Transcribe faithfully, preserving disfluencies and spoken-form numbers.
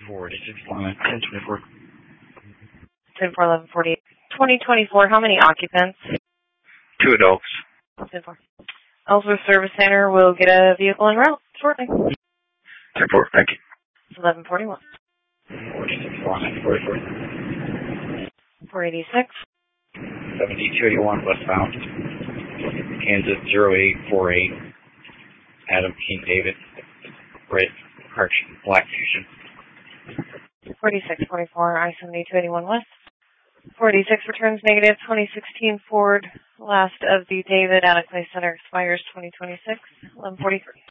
forty-six, line ten twenty-four. ten four eleven forty-eight. twenty twenty-four, how many occupants? Two adults. ten four. Ellsworth Service Center will get a vehicle en route shortly. ten four, thank you. eleven forty-one. forty-six, line forty-four. four eighty-six. seventy-two eighty-one westbound. Kansas zero eight four eight. Adam King David. Red, correction, Black Fusion. forty-six forty-four, I seventy-two eighty-one west. forty-six returns negative. twenty sixteen Ford, last of the David Attic Place Center expires twenty twenty-six. eleven forty-three.